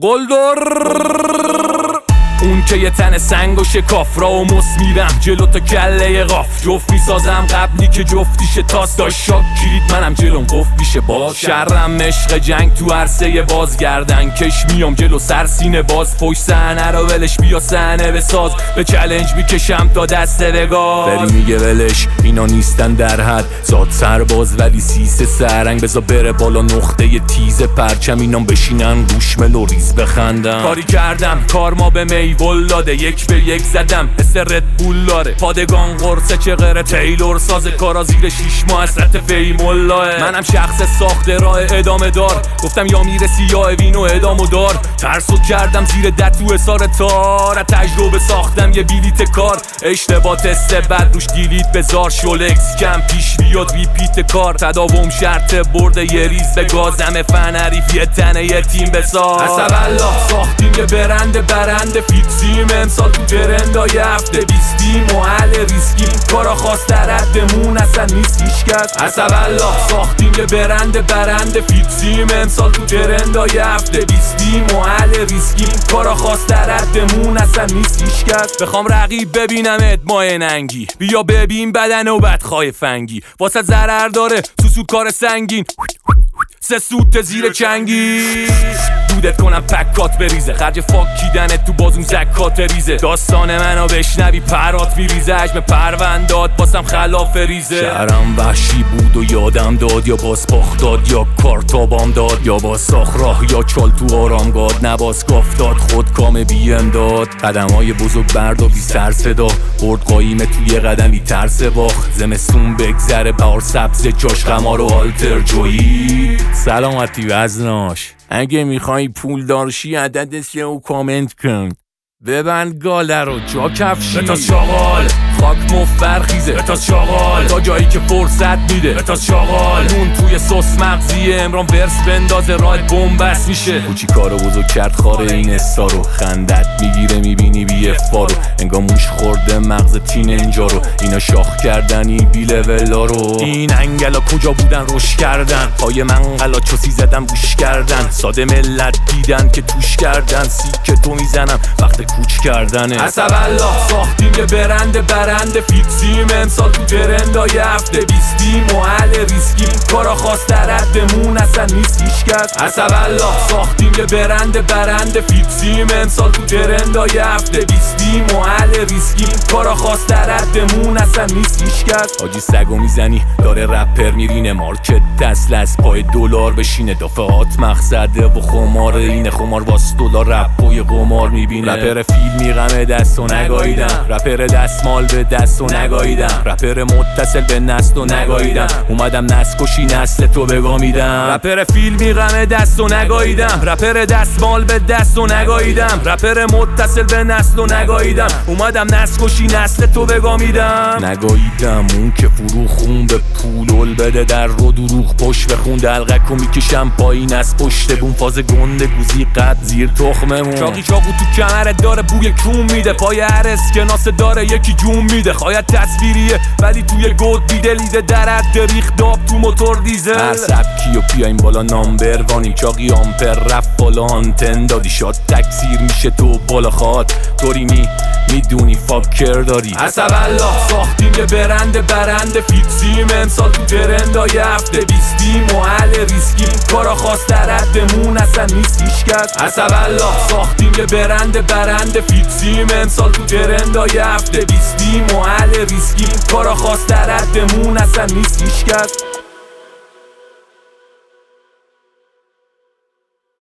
قلدر اون که یه تن سنگ و شکاف را و مس میرم جلو تا کله قاف جفت میسازم قبلی که جفتیشه تاس داشت شاک کلید منم جلوم قفلیشه باز شرم عشق جنگ تو عرصه بازگردن کش میام جلو سرسینه باز پشت صحنه رو ولش بیا صحنه بساز به چالش میکشم تا دسته بگاز بری میگه ولش اینا نیستن در حد زاد سرباز ولی سیسه سرنگ بزا بره بالا نقطه تیز پرچم اینام بشینن روش ملو ریز بخندن کاری کردم کار ما به می ولاده 1 به 1 زدم حس ردبول داره پادگان قرصه چه غره تیلور ساز کارا زیر 6 ماه حسرت فیم والله منم شخص ساخته راه ادامه دار گفتم یا میرسی یا وینو ادامو دار ترسو کردم زیر دتو اثار تار تجربه ساختم یه بیلیت کار اشتباه تست بعد روش دیلیت بزار شولکس کم پیش بیاد ریپیت کار تداوم شرط برده یه ریز به گازم فن حریف یه تنه یه تیم بساز حسب الله ساختیم یه برنده فیکسیم امسال تو ترندای هفته 20 محل ریسکیم کارا خواست در حدمون اصلا نیست هیچکس حسب الله ساختیم یه برنده فیکسیم امسال تو ترندای هفته 20 محل ریسکیم کارا خواست در حدمون اصلا نیست هیچکس بخوام رقیب ببینمت ماه ننگی بیا ببین بدن و بدخواه فنگی واسه ضرر داره سود کار سنگین 3 سوت زیر چنگی دودت کنم پکات بریزه خرج فاکیدنت تو بازون زکات ریزه داستان منو بشنوی پرات میریزه حجم پروندات باسم خلاف ریزه شهرم وحشی بود و یادم داد یا باز پاخ داد یا کارتابام داد یا باز ساخ راه یا چال تو آرامگاد نباز گاف داد خود کام بی امداد قدمای بزرگ برد و بی سر صدا برد قایمه توی قدمی ترس باخ زمستون بگذره بهار سبز جاش قمار و آلتر جویی سلامتی وزناش اگه میخوای پول دارشی عدد 3 و کامنت کن ببند گاله رو جا کفشی بتاز شاغال خاک برخیزه بتاز شاغال تا جایی که فرصت میده بتاز شاغال نون توی سس مغزی امران ورس بندازه راه بومبست میشه کوچی کارو بزرگ کرد خاره این استارو خندت میگیره میبینی بی افارو انگار موش خورده مغز تین اینجا رو اینا شاخ کردن این بی لولا رو این انگلا کجا بودن روش کردن پای منقلا چوسی زدم بوش کردن ساده ملت دیدن که توش کردن سیک تو میزنم وقت کوچ کردنه حسب الله ساختیم یه برنده فیکسیم امسال تو ترندای هفته 20 محل ریسکیم کارا خواست در حدمون اصلا نیست هیچکس حسب الله ساختیم یه برنده فیکسیم امسال تو ترندای هفته 20 محل ریسکیم کارا خواست در حدمون اصلا نیست هیچکس آجی سگو میزنی داره رپر میرینه مارکت دست از پای دلار بشینه دافعات مقصده و خمار اینه خمار واس دلار رپ و یه قمار میبینه رپر فیلمی غم دستو نگاییدم رپر دستمال به دستو نگاییدم رپر متصل به نستو نگاییدم اومدم نسکشی نسل تو بگامیدم رپر فیلمی غم دستو نگاییدم رپر دستمال به دستو نگاییدم رپر متصل به نستو نگاییدم اومدم نسکشی نسل تو بگامیدم نگاییدم اون که فروخون به پولول بده در رو دروغ پشت بخون دلقکو میکشم پایین از پشت بون فاز گنده گوزی قد زیر تخممون چاقی چاقو تو کمرت داره بوی کون میده پای هر اسکناس داره یکی جون میده خواهد تصویریه ولی توی گود دیده لیده در حد ریخ داب تو موتور دیزل هر سبکی و پیایم بالا نامبر وانیم چاقی آمپر رفت بالا آنتن دادی شاد تکثیر میشه تو بالا خواد طوری میدونی فاکر داری حسب الله ساختیم یه برنده فیکسیم امسال تو ترندای هفته 20 محل ریسکیم کارا خواست در حدمون اصلا نیست هیچکس حسب الله ساختیم یه برنده فیکسیم امسال تو ترندای هفته 20 محل ریسکیم کارا خواست در حدمون اصلا نیست هیچکس